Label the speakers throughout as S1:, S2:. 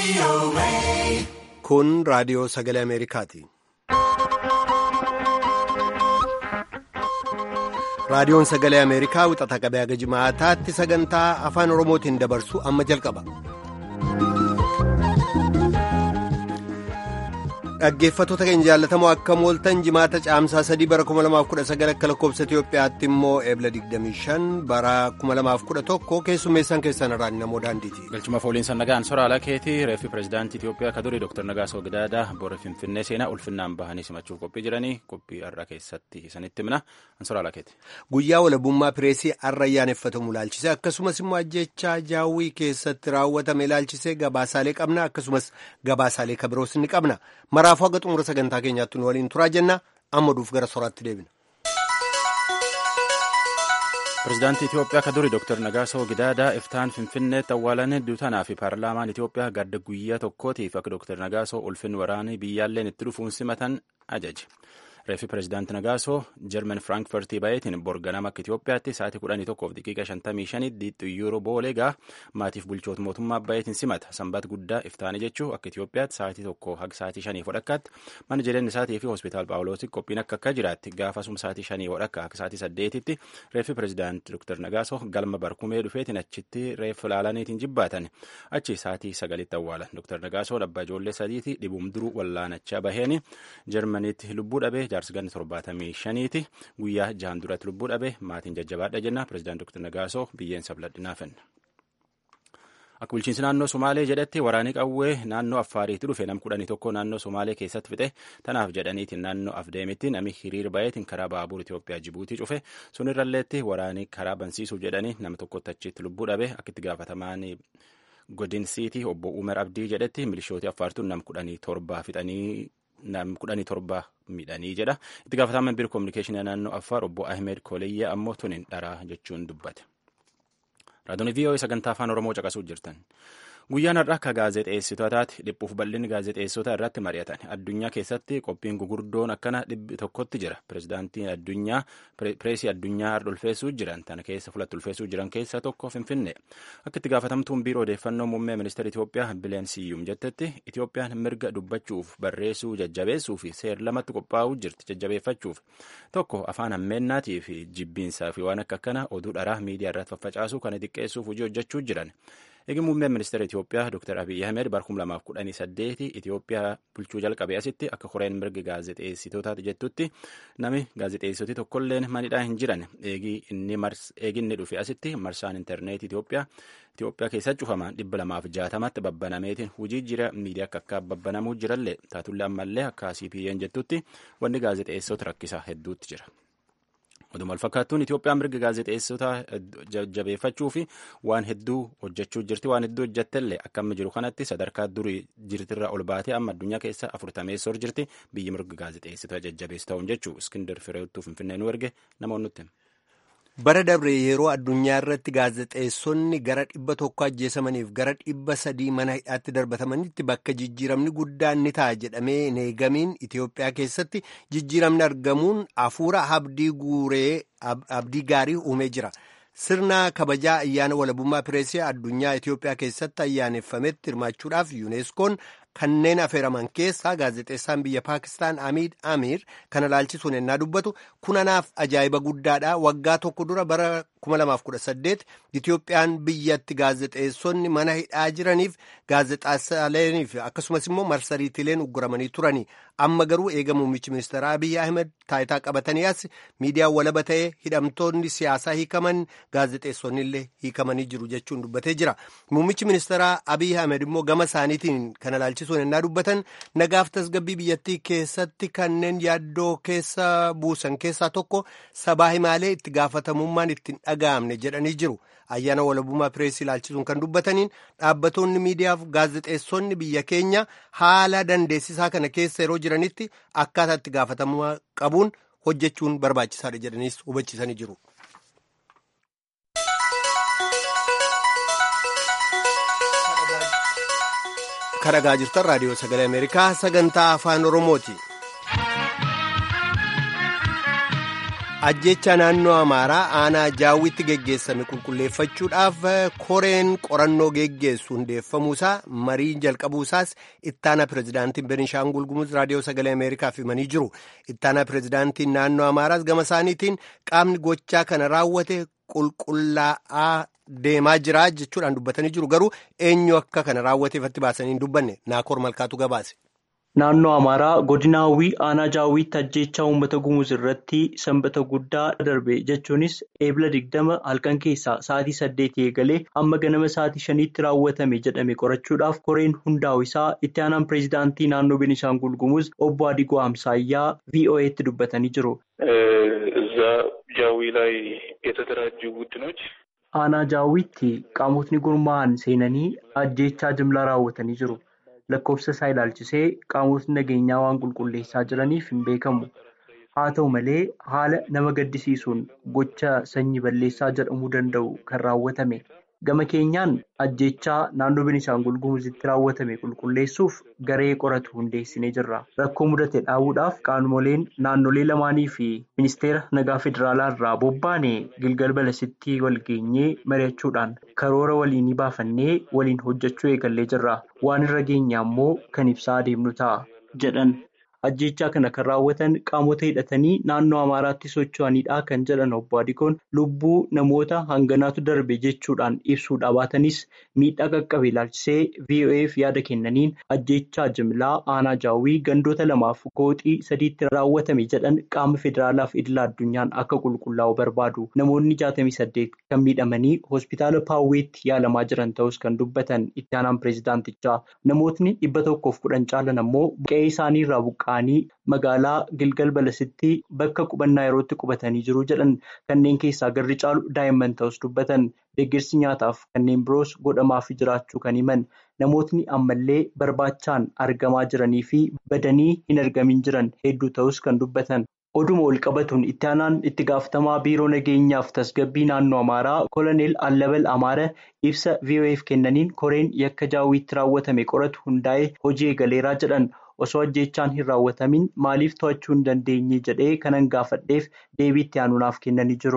S1: Kun raadiyoo sagalee Ameerikaati. Raadiyoon sagalee Ameerikaa wixata qabee haga jimaataatti sagantaa afaan Oromootiin dabarsu amma jalqaba. Dhaggeeffattoota keenya jaallatamoo akkam ooltan jimaata caamsaa 3 bara 2019 akka lakkoofsa Itoophiyaatti immoo eebla 25 bara 2011 keessummeessan keessan irraan namoo daandiiti.
S2: Galchuma fooliinsa nagaan soraala keetii reeffi pireezidaantii Itoophiyaa ka durii Dr. Nagaasoo Gidaadaa boora Finfinnee seenaa ulfinnaan bahanii simachuuf qophii jiranii qophii har'a keessatti isanitti himna soraala keeti.
S1: Guyyaa walabummaa pireesii har'a ayyaaneffatamu ilaalchisee akkasumas immoo ajjechaa jaawwii keessatti raawwatame ilaalchisee gabaasaalee qabna akkasumas gabaasaalee kabiroos ni qabna. Maraafuu haga xumura sagantaa keenyaatti nu waliin turaa jenna amma duuf gara soraatti deebina.
S2: Pireezidaantii Itoophiyaa ka durii Dr. Nagaasoo Gidaadaa iftaan Finfinneetti awwaalan duutanaa fi paarlaamaan Itoophiyaa gadda guyyaa tokkootiif akka Dr. Nagaasoo ulfinni waraanii biyyaalleen itti dhufuun simatan ajaje. Reeffi pireezidaantii Nagaasoo Jarman Firaankifartii baay'eetiin borganama akka Itoophiyaatti sa'aatii 11:55 diixxu yuuroo booleegaa maatiif bulchoota mootummaa baay'eetiin simata. Sanbata guddaa iftaanii jechuun akka Itoophiyaatti sa'aatii 1 haga sa'aatii 5 fodhakkaatti mana jireenya isaatii fi hospitaal Paawuloositti qophiin akka jiraatti gaafasuma sa'aatii 5 fodhakka akka sa'aatii 8tti reeffi pireezidaantii Dr. Nagaasoo galma barkumee dhufeetiin achitti reeffa laalaniitiin jibbaatan achi sa'aatii 9tti awwaalan. Dr. Nagaasoo abbaa ijoollee sadiiti dhibuum duruu wallaanachaa baheen Jarmaniitti lubbuu dhabee jaarsi ganni 75ti guyyaa jahan duratti lubbuu dhabe maatiin jajjabaadha jenna. Pireezidaant Dr. Nagaasoo biyyeen sabladhinaa fenna. Akka bulchiinsi naannoo Somaalee jedhetti waraanii qawwee naannoo Affaariitti dhufe nam 11 naannoo Somaalee keessatti fixe tanaaf jedhaniitiin naannoo Afdeemitti nami hiriir baay'eetiin karaa baabura Itoophiyaa Jibuutii cufe sunirralleetti waraanii karaa bansiisuuf jedhanii nama tokkotti achitti lubbuu dhabe akka itti gaafatamaan godinsiitii obbo Umar Abdii jedhetti milishooti Affaartuun nam 17 fixanii nam 17 miidhanii jedha. Itti gaafatamaan biiroo koominikeeshinii naannoo Affaar obbo Ahmed Koleyyaa ammoo tunin dharaa jechuun dubbate. Raadiyoon VOA sagantaa afaan Oromoo caqasuu jirtan. Guyyaan har'a akka gaazexeessitootaatti dhiphuuf bal'inni gaazexeessitoota irratti mari'atan. Addunyaa keessatti qophiin gugurdoon akkana 100 jira. Pireezidaantiin addunyaa pireesii addunyaa har'a ulfeessuu jiran tana keessa fulatti ulfeessuu jiran keessaa tokko Finfinnee. Akka itti gaafatamtuun biiroo odeeffannoo muummee ministeera Itoophiyaa Bileen Siyyum jettetti Itoophiyaan mirga dubbachuuf barreessuu jajjabeessuu fi seer lamatti qophaa'uu jirti jajjabeeffachuuf. Tokko afaan hammeennaatii fi jibbiinsaa fi waan akkana oduu dharaa miidiyaa irratti faffacaasuu kana xiqqeessuuf hojii hojjechuu jiran. Eegi muummeen ministeera Itoophiyaa Dr. Abiy Ahmed bara 2018 Itoophiyaa bulchuu jalqabee asitti akka koreen mirga gaazexeessitootaati jettutti nami gaazexeessitooti tokkolleen manidhaa hin jiran eegi inni dhufe asitti marsaan intarneetii Itoophiyaa keessa cufamaan 260tti babbanameetiin hojii jira miidiyaa akka babbanamuu jirallee taatullee ammallee akka CPN jettutti wanni gaazexeessitoota rakkisaa hedduutti jira. Oduma walfakkaattuun Itoophiyaan mirga gaazexeessitoota jajjabeeffachuu fi waan hedduu hojjechuu jirti. Waan hedduu hojjettellee akka amma jiru kanatti sadarkaa durii jirtirra ol baatee amma addunyaa keessa 40 jirti. Biyyi mirga gaazexeessitoota jajjabeessu ta'uun jechuu Iskindar Fireettuu Finfinnee nu erge namoonni nutti.
S1: Bara dabre yeroo addunyaa irratti gaazexeessonni gara 100 ajjeesamaniif gara 300 mana hidhaatti darbatamanitti bakka jijjiiramni guddaan ni ta'a jedhamee hin eegamiin Itoophiyaa keessatti jijjiiramni argamuun hafuura abdii gaarii uumee jira. Sirna kabajaa ayyaana walabummaa pireesii addunyaa Itoophiyaa keessatti ayyaaneffametti hirmaachuudhaaf yuuneskoon kanneen affeeraman keessaa gaazexeessaan biyya Paakistaan Amiid Amiir kana ilaalchisuun ennaa dubbatu kunanaaf ajaa'iba guddaadha. Waggaa tokko dura bara 2018 Itoophiyaan biyyatti gaazexeessonni mana hidhaa jiraniif gaazexeessaleeniif akkasumas immoo marsariitiileen ugguramanii turani. Amma garuu eega muummichi ministeera Abiy Ahmed taayitaa qabatanii as miidiyaan walaba ta'ee hidhamtoonni siyaasaa hiikaman gaazexeessonni illee hiikamanii jiru jechuun dubbatee jira. Muummichi ministeera Abiy Ahmed immoo gama isaaniitiin kana ilaalchisuun ennaa dubbatan nagaaf tasgabbii biyyattii keessatti kanneen yaaddoo keessa buusan keessaa tokko sabaa himaalee itti gaafatamummaan ittiin dhaga'amne jedhanii jiru. Ayyaana walabummaa pireesii ilaalchisuun kan dubbataniin dhaabbatoonni miidiyaaf gaazexeessonni biyya keenya haala dandeessisaa kana keessa yeroo jiranitti akkaataa itti gaafatamummaa qabuun hojjechuun barbaachisaadha jedhaniis hubachiisanii jiru. Kan dhagaa jirtan raadiyoo sagalee Ameerikaa sagantaa afaan Oromooti. Ajjecha naannoo Amaaraa aanaa Jaawwitti geggeessame qulqulleeffachuudhaaf koreen qorannoo geggeessu hundeeffamuusaa marii jalqabuusaas ittaanaa pirezidaantiin Beenishaangul Gumuz raadiyoo sagalee Ameerikaaf himanii jiru. Ittaanaa pirezidaantiin naannoo Amaaraas gama isaaniitiin qaamni gochaa kana raawwate qulqullaa'aa deemaa jira jechuudhaan dubbatanii jiru. Garuu eenyu akka kana raawwateef itti baasanii hin dubbanne. Naakoor Malkaatu gabaase.
S3: Naannoo Amaaraa godina Hawwii aanaa Jaawwitti ajjeechaa uummata Gumuz irratti sanbata guddaa darbe jechuunis eebila 20 halkan keessaa sa'aatii 8 eegalee hamma ganama sa'aatii 5tti raawwatame jedhame qorachuudhaaf koreen hundaa'u isaa itti aanaan pireezidaantii naannoo Beenishaangul Gumuz obbo Adigoo Amsaayyaa VOA'tti dubbatanii jiru.
S4: እዛ ጃዊ ላይ የተደራጁ ቡድኖች
S3: aanaa Jaawwitti qaamotni gurmaa'an seenanii ajjeechaa jimlaa raawwatanii jiru. Lakkoofsa isaa ilaalchisee qaamotni nageenyaa waan qulqulleessaa jiraniif hin beekamu. Haa ta'u malee haala nama gaddisiisuun gocha sanyii balleessaa jedhamuu danda'u kan raawwatame. Gama keenyaan ajjeechaa naannoo Beenishaangul Gumuzitti raawwatame qulqulleessuuf garee qoratu hundeessinee jirra. Rakkoo mudate dhaabuudhaaf qaamoleen naannolee lamaanii fi ministeera nagaa federaalaa irraa bobba'anii Gilgal Balasitti wal geenyee mari'achuudhaan karoora waliinii baafannee waliin hojjechuu eegallee jirra. Waan irra geenyaa immoo kan ibsaa adeemnu ta'a jedhan. Ajjeechaa kana kan raawwatan qaamota hidhatanii naannoo Amaaraatti socho'anidha kan jedhan obbo Adigoon lubbuu namoota hanganaatu darbe jechuudhaan ibsuudha baatanis miidhaa qaqqabe ilaalchisee VOA'f yaada kennaniin ajjeechaa jimlaa aanaa Jaawwii gandoota 2 gooxii 3tti raawwatame jedhan qaama federaalaaf idila addunyaan akka qulqullaa'u barbaadu. Namoonni 68 kan miidhamanii hospitaala Paawweetti yaalamaa jiran ta'us kan dubbatan itti aanaan pireezidaantichaa. Namootni 110 caalan ammoo qe'ee isaanii irraa magaalaa Gilgal Balasitti bakka qubannaa yerootti qubatanii jiru jedhan. Kanneen keessaa garri caalu daa'imman ta'us dubbatan. Deeggarsi nyaataaf kanneen biroos godhamaaf jiraachuu kan himan. Namootni ammallee barbaachaan argamaa jiranii fi badanii hin argamin jiran hedduu ta'us kan dubbatan. Oduma ol qabatuun itti aanaan itti gaafatamaa biiroo nageenyaaf tasgabbii naannoo Amaaraa Koloneel Allabal Amaara ibsa VOA'f kennaniin koreen yakka Jaawwitti raawwatame qoratu hundaa'ee hojii eegaleeraa jedhan. Osoo ajjeechaan hin raawwatamin maaliif to'achuu hin dandeenye jedhee kanan gaafadheef deebii itti aanuudhaaf kennanii jiru.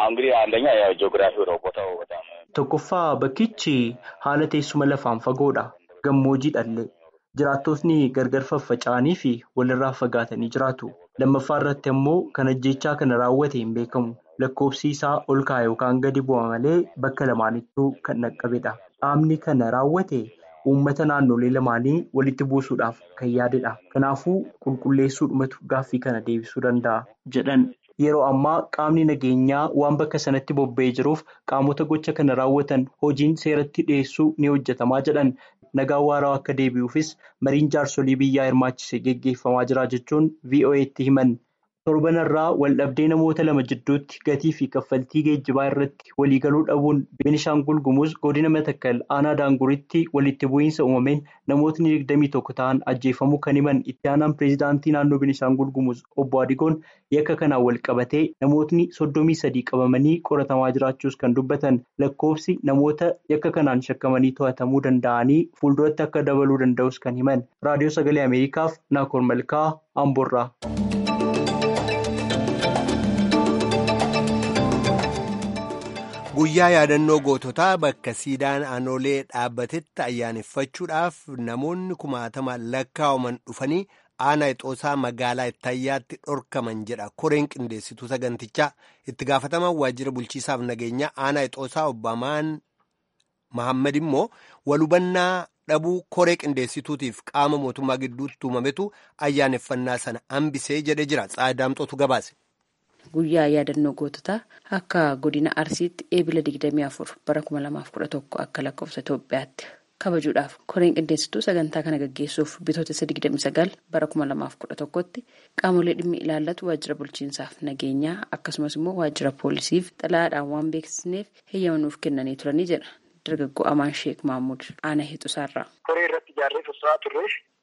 S3: Tokkoffaa bakkichi haala teessuma lafaan fagoodha. Gammoojii dhallee jiraattotni gargar faffaca'anii fi walirraa fagaatanii jiraatu. Lammaffaa irratti immoo kan ajjeechaa kana raawwate hin beekamu. Lakkoofsi isaa ol ka'a yookaan gadi bu'a malee bakka lamaanittuu kan dhaqqabedha. Qaamni kana raawwate uummata naannolee lamaanii walitti buusuudhaaf kan yaadedha. Kanaafuu qulqulleessuudhumatu gaaffii kana deebisuu danda'a jedhan. Yeroo ammaa qaamni nageenyaa waan bakka sanatti bobba'ee jiruuf qaamota gocha kana raawwatan hojiin seeratti dhiyeessuu ni hojjetamaa jedhan. Nagaan waaraa akka deebi'uufis mariin jaarsolii biyyaa hirmaachise geggeeffamaa jira jechuun VOA'tti himan. Torbanarraa waldhabdee namoota lama jidduutti gatii fi kaffaltii geejjibaa irratti waliigaluu dhabuun Beenishaangul Gumuz godina Matakkal aanaa Daanguritti walitti bu'iinsa uumameen namootni 21 ta'an ajjeefamuu kan himan itti aanaan pireezidaantii naannoo Beenishaangul Gumuz obbo Adigoon yakka kanaan wal qabatee namootni 33 qabamanii qoratamaa jiraachuus kan dubbatan. Lakkoofsi namoota yakka kanaan shakkamanii to'atamuu danda'anii fuulduratti akka dabaluu danda'us kan himan. Raadiyoo Sagalee Ameerikaaf Naakoor Malkaa Amboorraa.
S1: Guyyaa yaadannoo goototaa bakka siidaan aanolee dhaabbatetti ayyaaneffachuudhaaf namoonni 10,000 lakkaa'aman dhufanii aanaa Ixoosaa magaalaa Ittaayyaatti dhorkaman jedha koreen qindeessituu sagantichaa. Itti gaafatamaan waajjira bulchiisaaf nageenyaa aanaa Ixoosaa obbo Amaan Mahammad immoo walhubannaa dhabuu koree qindeessituutiif qaama mootummaa gidduutti uumametu ayyaaneffannaa sana hambisee jedhe jira. Tsaadaamxootu gabaase.
S5: Guyyaa yaadannoo goototaa akka godina Arsiitti eebila 24 bara 2011 akka lakkoofsa Itoophiyaatti kabajuudhaaf koreen qindeessituu sagantaa kana gaggeessuuf bitootessa 29 bara 2011tti qaamolee dhimmi ilaallatu waajjira bulchiinsaaf nageenyaa akkasumas immoo waajjira poolisiif xalayaadhaan waan beeksisneef heeyyamanuuf kennanii turanii jedha dargaggoo Amaan Sheek Mahmud aanaa Ixoosaarraa.
S6: Koree irratti ijaarree tursaa turre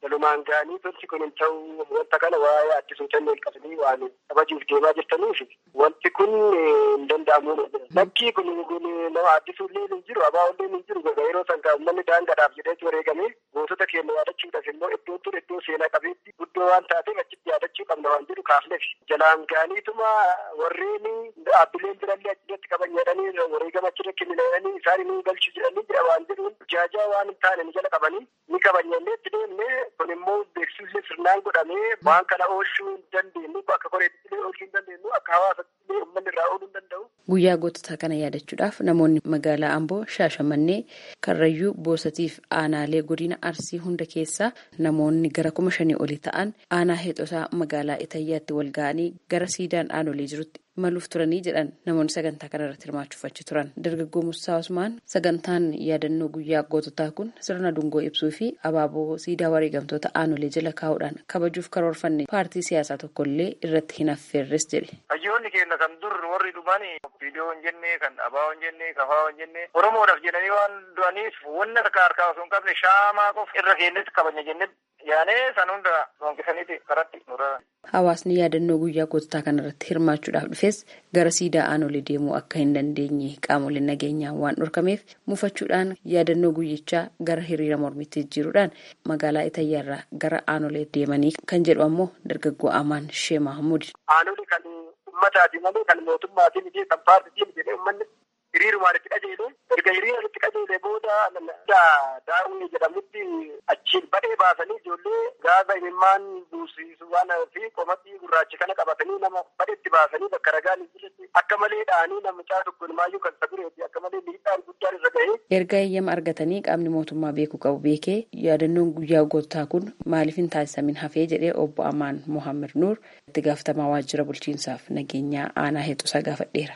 S6: walumaan ga'anii tolchi kun hin ta'u wanta kana waa'ee addisuu kennuu qabanii waan kabajuuf deemaa jirtaniif wanti kun hin danda'amu. Lakkii kun nama addisuullee hin jiru abaa'ullee hin jiru yeroo san uummanni daangaadhaaf jedhee wareegamee gootota keenya yaadachuudhaaf immoo iddoo ture iddoo seenaa qabeetti guddoo waan taateef achitti yaadachuu qabna waan jedhu kaafneef jalaan ga'aniituma warreen dhaabbileen birallee achirratti qaban jedhanii wareegama achirra kenninanii isaan ni galchu jedhanii jedha waan jedhuun jaajaa waan hin taane ni jala qabanii ni kabajannee itti deemnee kun immoo beeksisni sirnaan godhamee waan kana oolchuu hin dandeenyu akka koreetti oolchuu hin dandeenyu akka hawaasatti uummanni irraa ooluu hin danda'u.
S5: Guyyaa goototaa kana yaadachuudhaaf namoonni magaalaa Amboo, Shaashamannee, Karrayyuu, Boosatiif aanaalee godina Arsii hunda keessaa namoonni gara 5,000 olii ta'an aanaa Heexosaa magaalaa Itayyaatti wal ga'anii gara siidaan aanolee jirutti imaluuf turanii jedhan namoonni sagantaa kana irratti hirmaachuuf achi turan. Dargaggoo Musaa Usmaan sagantaan yaadannoo guyyaa goototaa kun sirna dungoo ibsuu fi abaaboo siidaa wareegamtoota aanolee jala kaa'uudhaan kabajuuf karoorfanne paartii siyaasaa tokkollee irratti hin affeerres jedhe.
S7: Hayyoonni keenya kan dur warri dhumanii viidiyoo hin jenne kan abaa hin jenne kafaa hin jenne Oromoodhaaf jedhanii waan du'aniif wanna takka harkaa osoo hin qabne shaamaa qof irra keenyatti kabajna jenne yaanee san hunda loonqisaniiti karatti nurra.
S5: Hawaasni yaadannoo guyyaa goototaa kanarratti hirmaachuudhaaf dhufes gara siidaa aanolee deemuu akka hin dandeenye qaamoleen nageenyaa waan dhorkameef mufachuudhaan yaadannoo guyyichaa gara hiriira mormitti jijjiiruudhaan magaalaa Itayyaarraa gara aanolee deemanii kan jedhu ammoo dargaggoo Amaan Shee Mahamuud.
S6: Aanolee kan uummataati malee kan mootummaatii miti kan paartiitii miti uummanni hiriirumaan itti qajeelee erga hiriira itti qajeelee booda daa'uun jedhamutti achiin badhee baasanii ijoollee gaaza imimmaan buusisu waan fi qomatii gurraacha kana qabatanii nama badheetti baasanii bakka ragaan hin jirretti akka malee dha'anii namichaa tokko ilmaayyuu kan sagureeti akka malee miidhaan guddaan irra ga'ee.
S5: Erga eeyyama argatanii qaamni mootummaa beekuu qabu beekee yaadannoon guyyaa goototaa kun maaliif hin taasisamin hafee jedhee obbo Amaan Mohaammed Nuur itti gaafatamaa waajjira bulchiinsaaf nageenyaa aanaa Heexosaa gaafadheera.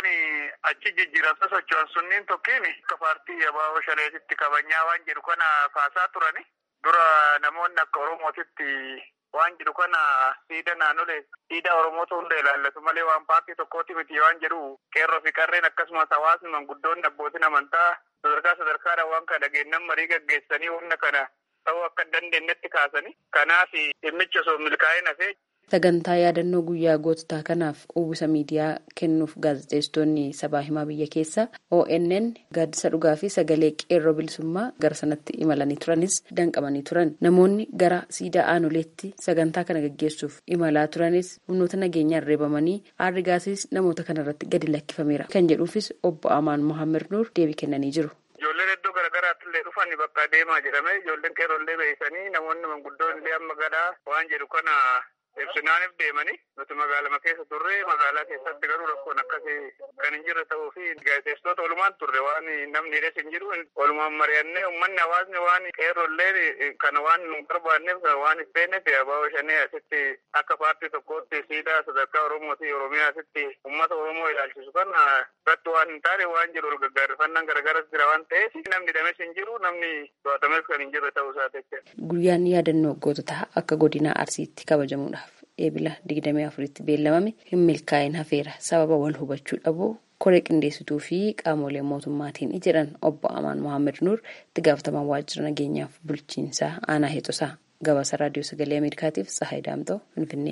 S7: Achi jijjiiramsa socho'an sunniin tokkiin akka paartii abaaboo shaleetitti kabajnaa waan jedhu kana kaasaa turani. Dura namoonni akka Oromootitti waan jedhu kana siidaa naannolee siidaa Oromoota hunda ilaallatu malee waan paartii tokkooti miti waan jedhu qeerroo fi qarreen akkasumas hawaasni manguddoonni abbootiin amantaa sadarkaadhaan waan kana dhageennan marii gaggeessanii humna kana ta'uu akka hin dandeenyetti kaasanii. Kanaaf dhimmicha osoo milkaa'een hafee.
S5: Sagantaa yaadannoo guyyaa goototaa kanaaf uwwisa miidiyaa kennuuf gaazexeessitoonni sabaa himaa biyya keessaa ONN gaaddisa dhugaa fi sagalee qeerroo bilisummaa gara sanatti imalanii turanis danqamanii turan. Namoonni gara siidaa aanoleetti sagantaa kana gaggeessuuf imalaa turanis humnoota nageenyaan reebamanii aarri gaasiis namoota kanarratti gadi lakkifameera kan jedhuufis obbo Amaan Mohaammed Nuur deebii kennanii jiru.
S7: Ijoolleen iddoo garaagaraatti illee dhufan bakka deemaa jedhame ijoolleen qeerrollee beeksanii namoonni manguddoon illee amma gadaa waan jedhu kana. Ibsinaaniif deemanii nuti magaalama keessa turre magaalaa keessatti garuu rakkoon akkasii kan hin jirre ta'uu fi gaazexeessitoota walumaan turre waan namni hidhes hin jiru walumaan mari'annee uummanni hawaasni waan qeerrollee kana waan nu barbaanneef waan hin feeneef abaaboo shanee asitti akka paartii tokkootti siidaa sadarkaa Oromoo fi Oromiyaa asitti uummata Oromoo ilaalchisu kana irratti waan hin taane waan jiru ol gaggaarrifannaan garagaras jira waan ta'eef namni hidhames hin jiru namni to'atames kan hin jirre ta'uu isaati.
S5: Guyyaan yaadannoo goototaa akka godina Arsiitti kabajamuudhaaf eebila 24tti beellamame hin milkaa'in hafeera sababa wal hubachuu dhabuu koree qindeessituu fi qaamolee mootummaatiin jedhan obbo Amaan Mohaammed Nuur itti gaafatamaa waajjira nageenyaaf bulchiinsaa aanaa Heexosaa. Gabaasa raadiyoo sagalee Ameerikaatiif Tsahaay Daamtoo Finfinnee.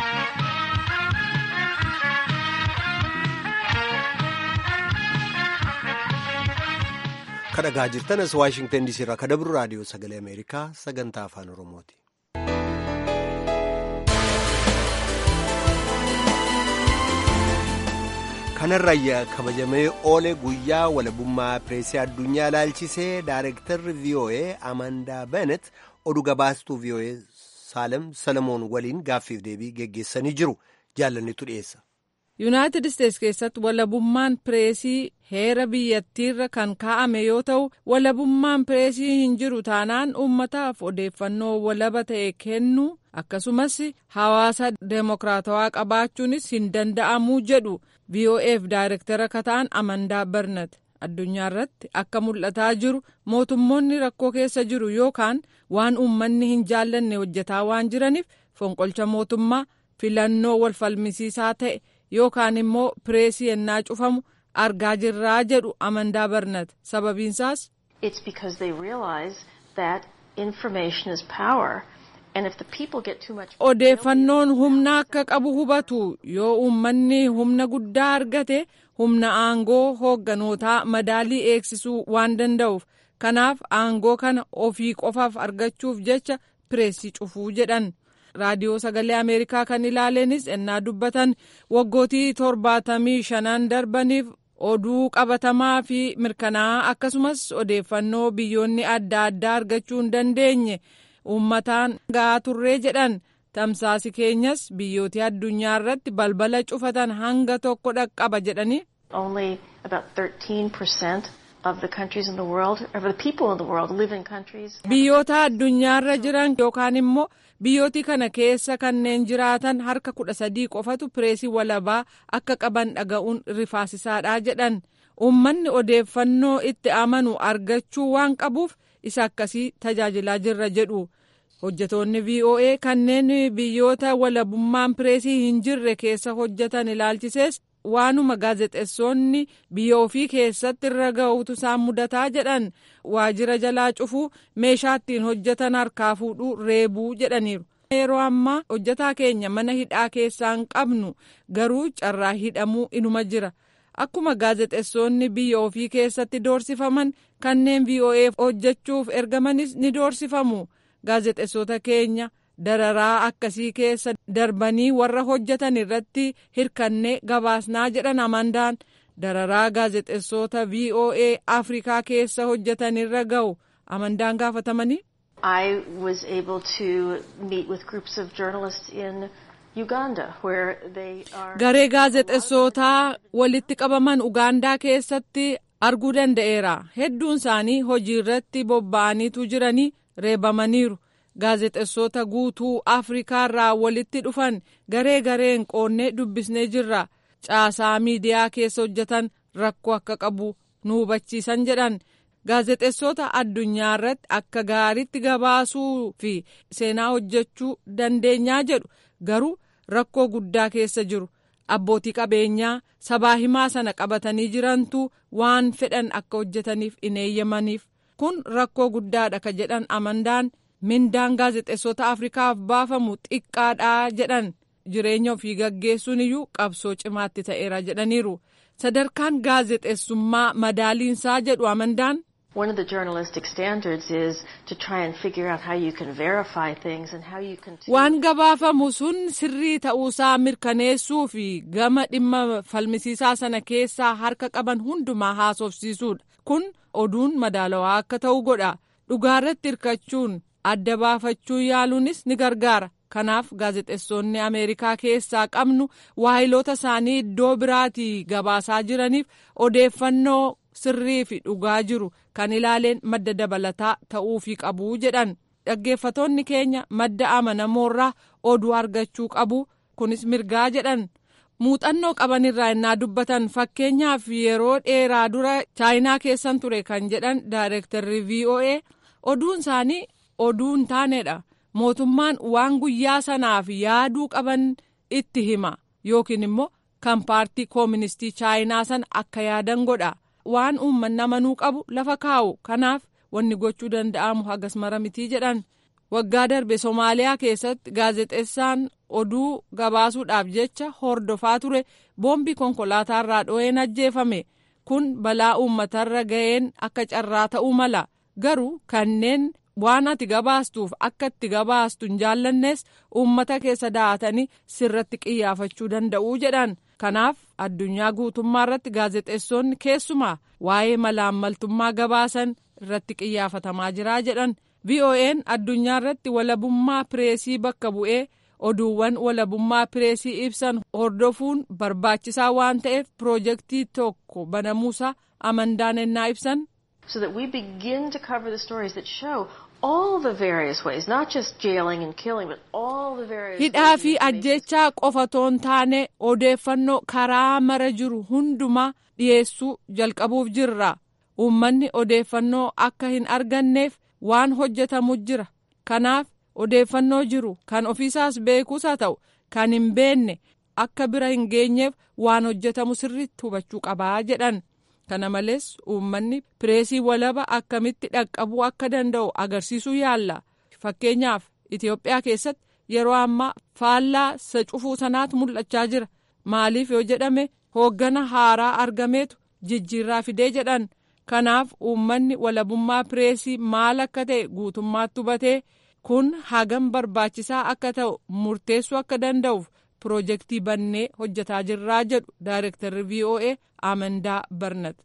S1: Kadhagaa jirtanas Waashingtan DC irraa kadabru raadiyoo sagalee Ameerikaa sagantaa afaan Oromooti. Kanarraa kabajamee oole guyyaa walabummaa pireesii addunyaa ilaalchisee Daayirektarri VOA Amandaa Benet oduu gabaastuu VOA Saalem Salamoon waliin gaaffiif deebii geggeessanii jiru. Jaallannitu dhiyeessa.
S8: Yuunaayitid Isteetsi keessatti walabummaan pireesii heera biyyattiirra kan kaa'ame yoo ta'u walabummaan pireesii hin jiru taanaan uummataaf odeeffannoo walaba ta'e kennu akkasumas hawaasa deemokiraatawaa qabaachuunis hin danda'amu jedhu VOAf daayirektara kataan Amandaa Barnat. Addunyaa irratti akka mul'ataa jiru mootummoonni rakkoo keessa jiru yookaan waan uummanni hin jaallanne hojjetaa waan jiraniif fonqolcha mootummaa filannoo wal falmisiisaa ta'e yookaan immoo pireesii ennaa cufamu argaa jirraa jedhu Amandaa Barnat. Sababiinsaas
S9: It's because they realize that information is power.
S8: Odeeffannoon humna akka qabu hubatu. Yoo uummanni humna guddaa argate humna aangoo hoogganootaa madaalii eegsisuu waan danda'uuf. Kanaaf aangoo kana ofii qofaaf argachuuf jecha pireesii cufuu jedhan. Raadiyoo Sagalee Ameerikaa kan ilaaleenis ennaa dubbatan waggootii 75 darbaniif oduu qabatamaa fi mirkanaa'aa akkasumas odeeffannoo biyyoonni adda addaa argachuu hin dandeenye uummataan ga'aa turree jedhan. Tamsaasi keenyas biyyooti addunyaa irratti balbala cufatan hanga tokko dhaqqaba jedhani.
S9: Only about 13% of the countries in the world, or the people in the world, live in countries.
S8: Biyyoota addunyaarra jiran yookaan immoo biyyooti kana keessa kanneen jiraatan harka 13 qofatu pireesii walabaa akka qaban dhaga'uun rifaasisaadha jedhan. Uummanni odeeffannoo itti amanu argachuu waan qabuuf isa akkasii tajaajilaa jirra jedhu. Hojjetoonni VOA kanneen biyyoota walabummaan pireesii hin jirre keessa hojjetan ilaalchisees waanuma gaazexeessonni biyya ofii keessatti irra ga'uutu isaan mudataa jedhan. Waajjira jalaa cufuu, meeshaa ittiin hojjetan harkaa fuudhuu, reebuu jedhaniiru. Yeroo ammaa hojjetaa keenya mana hidhaa keessaan qabnu garuu carraa hidhamuu inuma jira. Akkuma gaazexeessonni biyya ofii keessatti doorsifaman kanneen VOA hojjechuuf ergamanis ni doorsifamu. Gaazexeessota keenya dararaa akkasii keessa darbanii warra hojjetan irratti hirkannee gabaasnaa jedhan Amandaan. Dararaa gaazexeessota VOA Afrikaa keessa hojjetan irra ga'u Amandaan gaafatamanii.
S9: I was able to meet with groups of journalists in Uganda where they are.
S8: Garee gaazexeessotaa walitti qabaman Ugaandaa keessatti arguu danda'eera. Hedduun isaanii hojii irratti bobba'aniitu jiranii reebamaniiru. Gaazexeessota guutuu Afrikaa irraa walitti dhufan garee gareen qoonnee dubbisnee jirra. Caasaa miidiyaa keessa hojjetan rakkoo akka qabu nu hubachiisan jedhan. Gaazexeessota addunyaa irratti akka gaariitti gabaasuu fi seenaa hojjechuu dandeenyaa jedhu garuu rakkoo guddaa keessa jiru. Abbootii qabeenyaa sabaa himaa sana qabatanii jirantu waan fedhan akka hojjetaniif hin eeyyamaniif. Kun rakkoo guddaadha ka jedhan Amandaan. Mindaan gaazexeessota Afrikaaf baafamu xiqqaadhaa jedhan. Jireenya ofii gaggeessuun iyyuu qabsoo cimaatti ta'eera jedhaniiru. Sadarkaan gaazexeessummaa madaaliinsaa jedhu Amandaan.
S9: One of the journalistic standards is to try and figure out how you can verify things and how you can.
S8: Waan gabaafamu sun sirrii ta'uusaa mirkaneessuu fi gama dhimma falmisiisaa sana keessaa harka qaban hundumaa haasofsiisuudha. Kun oduun madaalawaa akka ta'u godha. Dhugaarratti hirkachuun adda baafachuu yaaluunis ni gargaara. Kanaaf gaazexeessonni Ameerikaa keessaa qabnu waahiloota isaanii iddoo biraatii gabaasaa jiraniif odeeffannoo sirrii fi dhugaa jiru kan ilaaleen madda dabalataa ta'uufii qabu jedhan. Dhaggeeffatoonni keenya madda amanamoorraa oduu argachuu qabu. Kunis mirgaa jedhan. Muuxannoo qabanirraa innaa dubbatan fakkeenyaaf yeroo dheeraa dura chaayinaa keessan ture kan jedhan daayirektarri VOA oduun isaanii oduu hin taanedha. Mootummaan waan guyyaa sanaaf yaaduu qaban itti hima yookiin immoo kan paartii kooministii chaayinaa sana akka yaadan godha. Waan uummanni amanuu qabu lafa kaa'u. Kanaaf wanni gochuu danda'amu hagas mara mitii jedhan. Waggaa darbe Somaaliyaa keessatti gaazexeessaan oduu gabaasuudhaaf jecha hordofaa ture boombii konkolaataarraa dho'een ajjeefame. Kun balaa uummatarra ga'een akka carraa ta'uu mala. Garuu kanneen waan ati gabaastuuf akka itti gabaastu hin jaallannes uummata keessa daa'atanii sirratti qiyyaafachuu danda'uu jedhan. Kanaaf addunyaa guutummaa irratti gaazexeessonni keessumaa waa'ee malaammaltummaa gabaasan irratti qiyyaafatamaa jira jedhan. VOA'n addunyaa irratti walabummaa pireesii bakka bu'ee oduuwwan walabummaa pireesii ibsan hordofuun barbaachisaa waan ta'eef piroojeektii tokko banamuusaa Amandaan ennaa ibsan.
S9: So that we begin to cover the stories that show all the various ways, not just jailing and killing, but all the various ways.
S8: Hidhaa fi ajjechaa qofatoon taane odeeffannoo karaa mara jiru hundumaa dhiyeessuu jalqabuuf jirra. Uummanni odeeffannoo akka hin arganneef waan hojjetamu jira. Kanaaf odeeffannoo jiru kan ofiisaas beekuus haa ta'u kan hin beekne akka bira hin geenyeef waan hojjetamu sirriitti hubachuu qabaa jedhan. Kana malees uummanni pireesii walaba akkamitti dhaqqabuu akka danda'u agarsiisuu yaalla. Fakkeenyaaf Itoophiyaa keessatti yeroo ammaa faallaa isa cufuu sanaatu mul'achaa jira. Maaliif yoo jedhame hooggana haaraa argameetu jijjiirraa fidee jedhan. Kanaaf uummanni walabummaa pireesii maal akka ta'e guutummaatti hubatee kun hagam barbaachisaa akka ta'u murteessuu akka danda'uuf piroojeektii bannee hojjetaa jirraa jedhu Daayirektarri VOA Amandaa Barnat.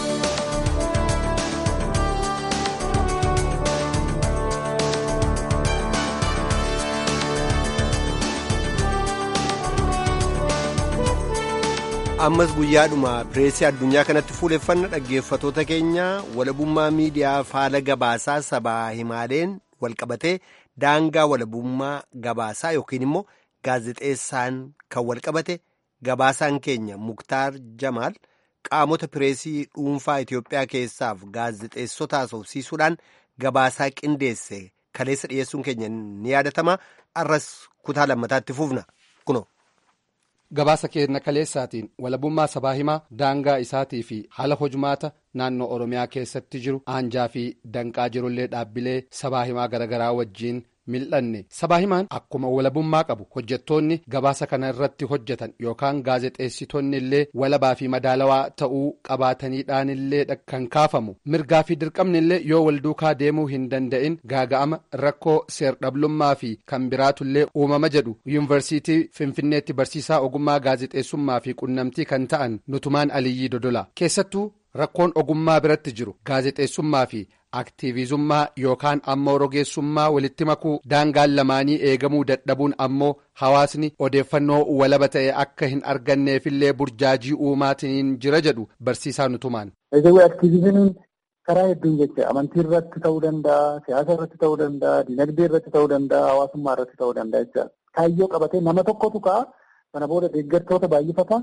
S1: ammas guyyaadhuma pireesii addunyaa kanatti fuuleffanna dhaggeeffatoota keenya walabummaa miidiyaa faala gabaasaa sabaa himaaleen walqabatee daangaa walabummaa gabaasaa yookiin immoo gaazexeessaan kan walqabate gabaasaan keenya Muktaar Jamaal qaamota pireesii dhuunfaa Itoophiyaa keessaaf gaazexeessotaa haasofsiisuudhaan gabaasaa qindeesse kaleessa dhiyeessuun keenya ni yaadatama. Arras kutaa lammataatti fufna kuno.
S10: Gabaasa keenya kaleessaatiin walabummaa sabaa himaa daangaa isaatii fi haala hojmaata naannoo Oromiyaa keessatti jiru aanjaa fi danqaa jirullee dhaabbilee sabaa himaa garaagaraa wajjiin mil'anne. Sabaa himaan akkuma walabummaa qabu hojjettoonni gabaasa kana irratti hojjetan yookaan gaazexeessitoonni illee walabaa fi madaalawaa ta'uu qabaataniidhaan illee kan kaafamu. Mirgaa fi dirqamni illee yoo wal duukaa deemuu hin danda'in gaaga'ama rakkoo seer-dhablummaa fi kan biraatullee uumama jedhu yuunivarsiitii Finfinneetti barsiisaa ogummaa gaazexeessummaa fi qunnamtii kan ta'an Nutumaan Aliyyii Dodola. Keessattuu rakkoon ogummaa biratti jiru gaazexeessummaa fi aktiivizummaa yookaan ammoo rogeessummaa walitti makuu daangaan lamaanii eegamuu dadhabuun ammoo hawaasni odeeffannoo walaba ta'e akka hin arganneefillee burjaajii uumaatiin jira jedhu barsiisaa Nutumaan.
S11: Aktiivizimiin karaa hedduun jecha amantii irratti ta'uu danda'a, siyaasa irratti ta'uu danda'a, dinagdee irratti ta'uu danda'a, hawaasummaa irratti ta'uu danda'a jecha kaayyoo qabatee nama tokkotu ka'a kana booda deeggartoota baay'ifata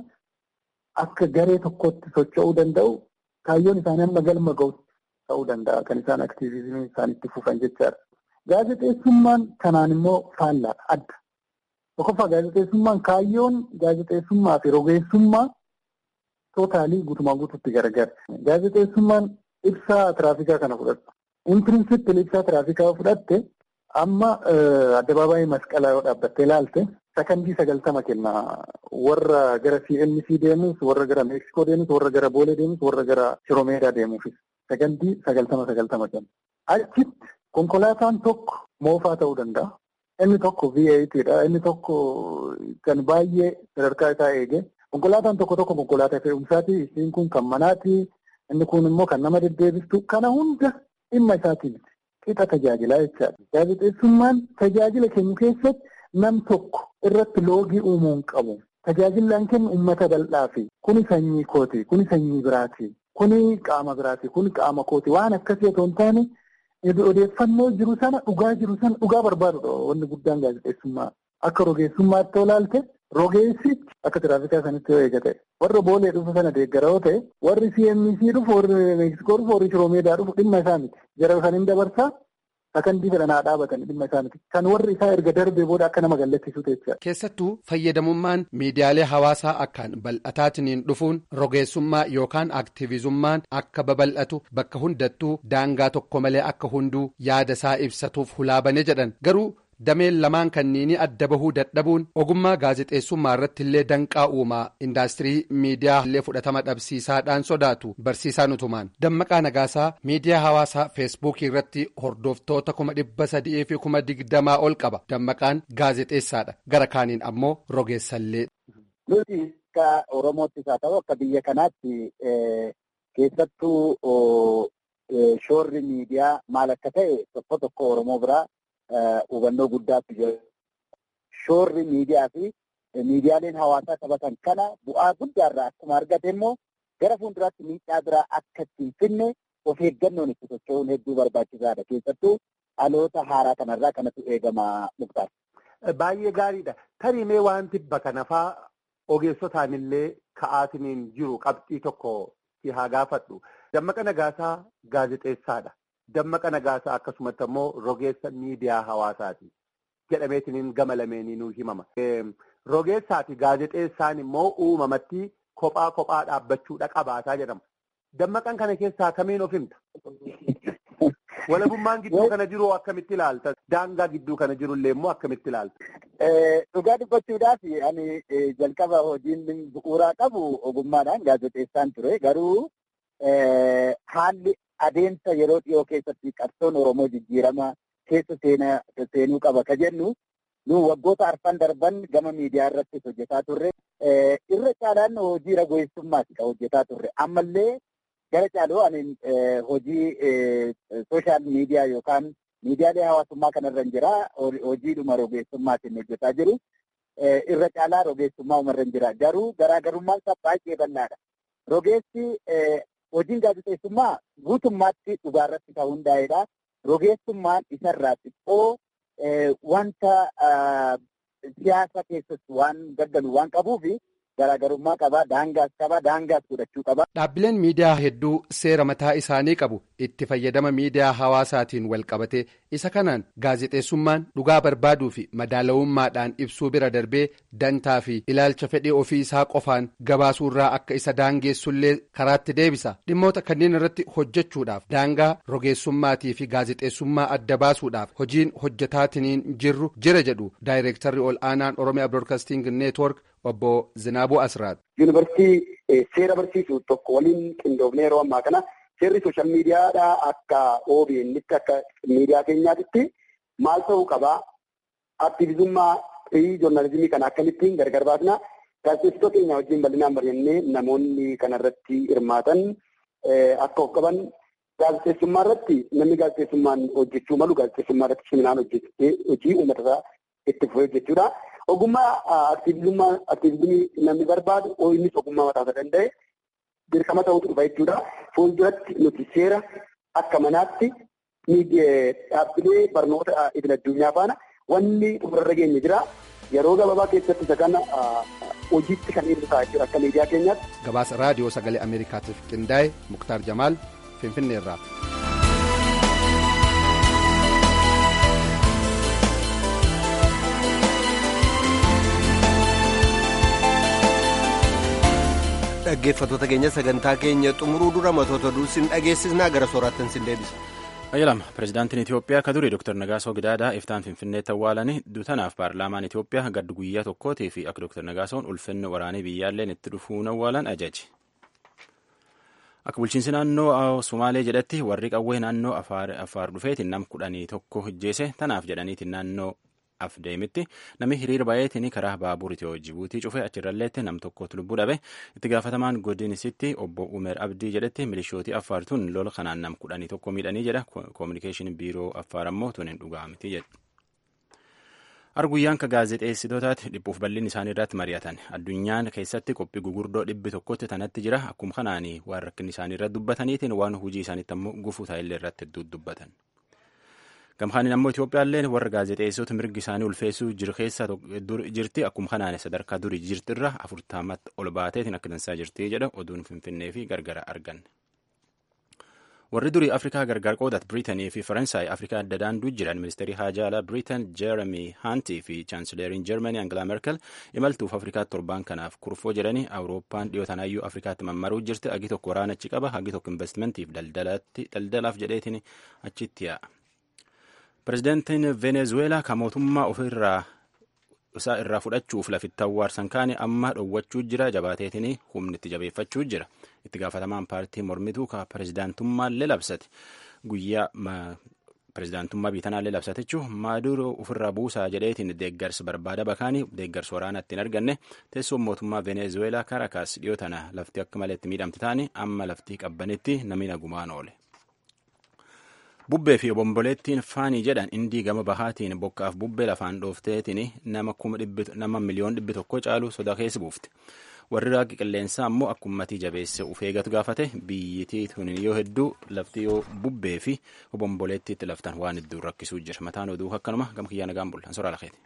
S11: akka garee tokkotti socho'uu danda'u kaayyoon isaanii amma galma ga'utti ta'uu danda'a kan isaan aktiivizimii isaanitti fufan jechaadha. Gaazexeessummaan kanaan immoo faallaadha adda. Tokkoffaa gaazexeessummaan kaayyoon gaazexeessummaa fi rogeessummaa tootaalii guutumaan guutuutti garagara. Gaazexeessummaan ibsaa tiraafikaa kana fudhatta. Inpirinsipil ibsaa tiraafikaa fudhatte amma addabaabaayii masqalaa yoo dhaabbattee ilaalte sakandii 90 kenna warra gara CNC deemus, warra gara Meeksikoo deemus, warra gara Boolee deemus, warra gara Shiroomeedaa deemuufis. Sakandii 90 kenna. Achitti konkolaataan tokko moofaa ta'uu danda'a. Inni tokko V8dha. Inni tokko kan baay'ee sadarkaa isaa eege. Konkolaataan tokko konkolaataa fe'umsaati. Isiin kun kan manaati. Inni kun immoo kan nama deddeebistu. Kana hunda dhimma isaatiin qixa tajaajilaa jechaadha. Gaazexeessummaan tajaajila kennu keessatti nam tokko irratti loogii uumuu hin qabu. Tajaajilaan kennu uummata bal'aa fi kuni sanyii kooti, kuni sanyii biraati, kuni qaama biraati, kuni qaama kooti waan akkasii otoo hin taane odeeffannoo jiru sana dhugaa barbaadudha. Wanni guddaan gaazexeessummaa akka rogeessummaatti olaalte rogeessi akka tiraafikaa sanitti yoo eegate warra Boolee dhufu sana deeggara yoo ta'e warri CMC dhufu, warri Meeksikoo dhufu, warri Shiroomeedaa dhufu dhimma isaa miti. Jara kan hin dabarsaa sakandii fedhanaa dhaabatan dhimma isaa miti. Kan warri isaa erga darbee booda akka nama gallachiisu jechuudha.
S10: Keessattuu fayyadamummaan miidiyaalee hawaasaa akkaan bal'ataatiin dhufuun rogeessummaa yookaan aktiivizummaan akka babal'atu bakka hundattuu daangaa tokko malee akka hunduu yaada isaa ibsatuuf hulaabane jedhan. Garuu dameen lamaan kanniini adda bahuu dadhabuun ogummaa gaazexeessummaa irratti illee danqaa uumaa indaastirii miidiyaa illee fudhatama dhabsiisaadhaan sodaatu barsiisaa Nutumaan. Dammaqaa Nagaasaa miidiyaa hawaasaa feesbuukii irratti hordoftoota 300,000 fi 20,000 ol qaba. Dammaqaan gaazexeessaadha. Gara kaaniin ammoo rogeessallee.
S11: Nuti akka Oromoottis haa ta'u akka biyya kanaatti keessattuu shoorri miidiyaa maal akka ta'e tokko Oromoo biraa hubannoo guddaatu jira. Shoorri miidiyaa fi miidiyaaleen hawaasaa taphatan kana bu'aa guddaarraa akkuma argate immoo gara fuulduraatti miidhaa biraa akka ittiin finne of eeggannoon itti socho'uun hedduu barbaachisaadha. Keessattuu dhaloota haaraa kanarraa kanatu eegama Muktaar.
S12: Baay'ee gaariidha. Tarimee wanti bakka nafaa ogeessotaan illee ka'aatiniin jiru qabxii tokko si haa gaafadhu. Dammaqa Nagaasaa gaazexeessaadha. Dammaqa Nagaasaa akkasumatti ammoo rogeessa miidiyaa hawaasaati jedhameetiniin gama lameeninuu himama. Rogeessaa fi gaazexeessaan immoo uumamatti kophaa dhaabbachuudha qabaataa jedhama. Dammaqaan kana keessaa akkamiin of himta? Walabummaan gidduu kana jiru akkamitti ilaalta? Daangaa gidduu kana jirullee immoo akkamitti ilaalta?
S11: Dhugaa dubbachuudhaaf ani jalqaba hojiin bu'uuraa qabu ogummaadhaan gaazexeessaan ture. Garuu haalli adeemsa yeroo dhiyoo keessatti qabsoon Oromoo jijjiirama keessa seenuu qaba ka jennu nu waggoota arfan darban gama miidiyaa irratti hojjetaa turre. Irra caalaan hojii ragoessummaati ka hojjetaa turre. Ammallee gara caaloo ani hojii sooshaal miidiyaa yookaan miidiyaalee hawaasummaa kanarra jira. Hojiidhuma rogeessummaatiin hojjetaa jiru. Irra caalaa rogeessummaa umarra jira. Garuu garaagarummaan isaa baay'ee bal'aadha. Rogeessi hojiin gaazexeessummaa guutummaatti dhugaarratti kan hundaa'edha. Rogeessummaan isarraa xiqqoo wanta siyaasa keessatti waan gaggalu waan qabuufi garaagarummaa qaba. Daangaas godhachuu qaba.
S10: Dhaabbileen miidiyaa hedduu seera mataa isaanii qabu. Itti fayyadama miidiyaa hawaasaatiin wal qabate isa kanaan gaazexeessummaan dhugaa barbaaduu fi madaalawummaadhaan ibsuu bira darbee dantaa fi ilaalcha fedhii ofii isaa qofaan gabaasuurraa akka isa daangeessullee karaatti deebisa. Dhimmoota kanneen irratti hojjechuudhaaf daangaa rogeessummaatii fi gaazexeessummaa adda baasuudhaaf hojiin hojjetaatiin jira jedhu daayireektarri ol aanaan Oromiyaa Broadcasting Network obbo Zinaabuu Asraat.
S13: Yuunivarsiitii seera barsiisuu tokko waliin qindoofne yeroo ammaa kana seerri sooshaal miidiyaadhaa akka OBN'tti akka miidiyaa keenyaatti maal ta'uu qabaa? Aktiivizummaa fi joornaalizimii kana akkamittiin gargar baasna? Gaazexeessitoota keenya wajjin bal'inaan mari'annee namoonni kanarratti hirmaatan akka of qaban gaazexeessummaa irratti namni gaazexeessummaan hojjechuu malu gaazexeessummaa irratti seminaan hojii uummata itti fufee hojjechuudha. Ogummaa aktiivizimii namni barbaadu innis ogummaa mataa isaa danda'e dirqama ta'utu dhufa jechuudha. Fuulduratti nuti seera akka manaatti dhaabbilee barnoota idil addunyaa faana wanni xumurarra geenye jira. Yeroo gabaabaa keessatti isa kana hojiitti kan inni ta'a jechuudha akka miidiyaa keenyaatti.
S10: Gabaasa raadiyoo sagalee Ameerikaatiif qindaa'e Muktaar Jamaal Finfinneerraa.
S1: Dhaggeeffattoota keenya sagantaa keenya xumuruu dura matoota duusin dhageessisnaa gara sooraattan sin deebisa.
S2: Ayyalam pirezidaantiin Itoophiyaa akka durii Dr. Nagaasoo Gidaadaa iftaan Finfinneetti awwaalanii duutanaaf paarlaamaan Itoophiyaa gaddu guyyaa tokkootii fi akka Dr. Nagaasoon ulfinni waraanii biyyaalleen itti dhufuun awwaalan ajaji. Akka bulchiinsi naannoo Sumaalee jedhatti warri qawwee naannoo Afaar dhufeetiin nam 11 hojjeese tanaaf jedhaniitiin naannoo afdeemitti namni hiriira baay'eetiin karaa baabur Itiyoo Jibuutii cufee achirralleetti nam tokkotu lubbuu dhabe itti gaafatamaan godinisitti obbo Umer Abdii jedhetti milishootii Affaartuun lola kanaan nam 11 miidhanii jedha koominikeeshinii biiroo Affaar ammoo tun hin dhugaamti jedha. Arguyyaan ka gaazexeessitootaatti dhiphuuf bal'inni isaanii irratti mari'atan addunyaan keessatti qophii gugurdoo 100tti tanatti jira akkuma kanaanii waan rakkinni isaanii irratti dubbataniitiin waan hojii isaaniitti ammoo gufuu taa'illee irratti hedduu dubbatan. Gamkaaniin ammoo Itoophiyaalleen warra gaazexeessitoota mirgi isaanii ulfeessuu jiru keessa jirti akkuma kanaan sadarkaa durii jirtirra 40tti ol baateetiin akka dansaa jirti jedha oduun Finfinnee fi gargara arganne. Warri durii Afrikaa gargar qoodat Biriitanii fi Faransaay Afrikaa adda daanduu jiran ministeerii haajaa alaa Biriitan Jeeremi Haantii fi chaansileeriin Jarmanii Angela Merkel imaltuuf Afrikaatti torbaan kanaaf kurfoo jedhanii Awurooppaan dhiyootanayyuu Afrikaatti mammaruu jirti agi tokko waraanachi qaba hagi tokko investimantiif daldalaaf jedheetiin achitti yaa'a. Pireezidaantiin Venezueelaa kan mootummaa isaa irraa fudhachuuf lafitti awwaarsan kaane amma dhowwachuu jira jabaateetiin humni itti jabeeffachuu jira. Itti gaafatamaan paartii mormituu ka pireezidaantummaallee labsate guyyaa pireezidaantummaa biitanaallee labsate jechuun Maaduroo ofirraa buusaa jedheetiin deeggarsa barbaada bakaanii deeggarsa waraanaa ittiin arganne teessoon mootummaa Venezueelaa Caracas dhiyoo tana lafti akka malee itti miidhamti taane amma lafti qabbanitti namni nagumaan oole. Bubbee fi obomboleettiin faanii jedhan indii gama bahaatiin bokkaaf bubbee lafaan dhoofteetiin nama miliyoon 100 caalu sodaa keessa buufte. Warri raaqi qilleensaa ammoo akkumatti jabeesse ufeegatu gaafate biyyitii tunin yoo hedduu lafti yoo bubbee fi obomboleettiitti laftan waan hedduu rakkisuu jira. Mataan oduu akkanuma gama kiyyaa nagaan bulaa soraa lakeeti.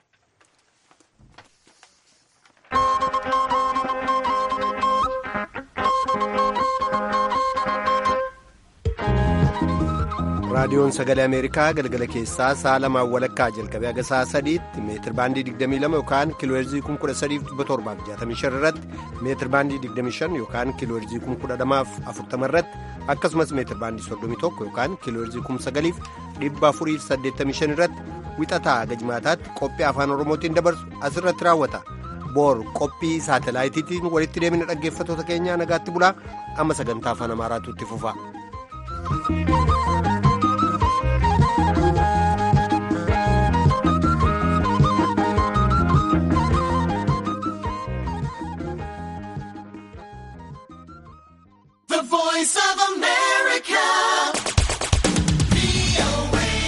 S1: raadiyoon sagalee ameerikaa galgala keessaa sa'a 2:00 jalqabee haga sa'a 3tti meetir baandii 22 yookaan kiilooherzii 13,765 irratti meetir baandii 25 yookaan kiilooherzii 10,040 irratti akkasumas meetir baandii 31 yookaan kiilooherzii 9,485 irratti wixataa haga jimaataatti qophii afaan oromootiin dabarsu asirratti raawwata. boor qophii saatalaayitiitiin walitti deemina dhaggeeffattoota keenyaa nagaatti bulaa amma sagantaa afaan amaaraatu itti fufa.